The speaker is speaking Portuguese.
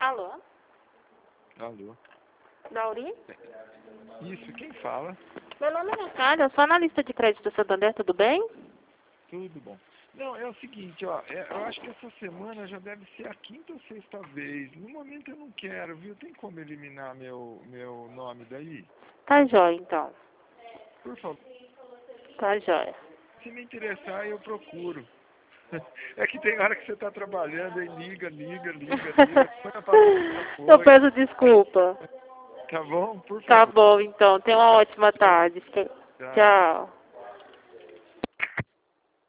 Alô? Alô? Dauri? Isso, quem fala? Meu nome é Natália, eu sou analista de crédito do Santander, tudo bem? Tudo bom. Não, é o seguinte, ó, eu acho que essa semana já deve ser a quinta ou sexta vez. No momento eu não quero, viu? Tem como eliminar meu nome daí? Tá jóia, então. Por favor. Tá jóia. Se me interessar, eu procuro. É que tem hora que você está trabalhando e liga. Põe pra outra Eu coisa. peço desculpa. Tá bom? Por Tá favor. bom, então. Tenha uma ótima tarde. Tchau. Tchau.